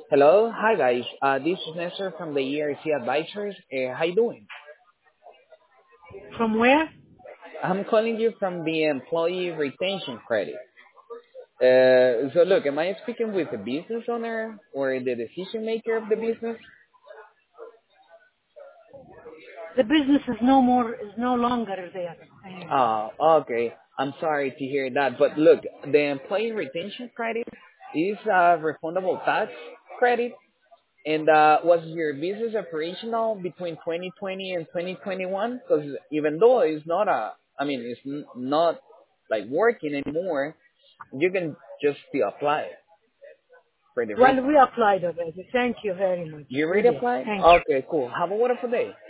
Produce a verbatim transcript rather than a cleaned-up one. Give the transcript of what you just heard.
Hello, hi guys. Uh, this is Nestor from the E R C Advisors. Uh, how you doing? From where? I'm calling you from the Employee Retention Credit. Uh, so look, am I speaking with the business owner or the decision maker of the business? The business is no more, is no longer there anymore. Ah, okay. I'm sorry to hear that, but look, the Employee Retention Credit is a refundable tax credit. And uh, was your business operational between twenty twenty and twenty twenty-one? Because even though it's not a, I mean, it's n- not like working anymore, you can just still apply for the Well, refund. we applied already. Thank you very much. You We already did. applied? Thank you. Okay, cool. Have a wonderful day.